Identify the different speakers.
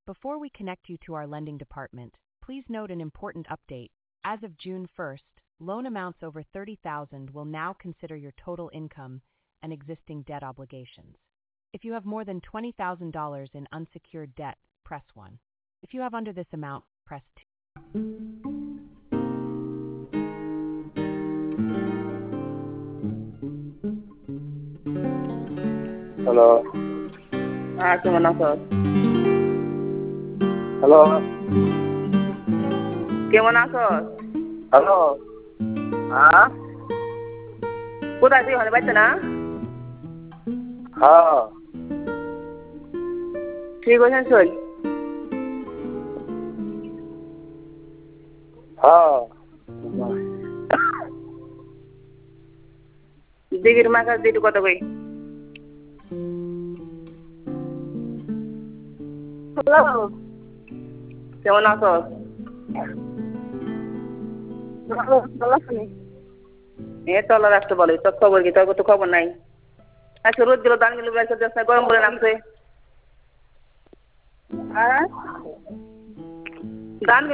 Speaker 1: Before we connect you to our lending department, please note an important update. As of June 1st, loan amounts over $30,000 will now consider your total income and existing debt obligations. If you have more than $20,000 in unsecured debt, press 1. If you have under this amount, press 2.
Speaker 2: Hello.
Speaker 3: ¿Cómo sos?
Speaker 2: Hello.
Speaker 3: ¿Cómo sos?
Speaker 2: Hello.
Speaker 3: कुठं आहे तुझ्या बाईचं ना
Speaker 2: हाँ.
Speaker 3: ठीक आहे सोय
Speaker 2: हाँ.
Speaker 3: দিগির মাকাস দিটু কত কই হ্যালো কেমন আছো ভালো আছি এ চলো রাখতে বলে তোর খবর কি তোর তো খবর নাই আচ্ছা রোদ দিল ধান গুলো বেড়ে যাচ্ছে গরম করে নামছে ধান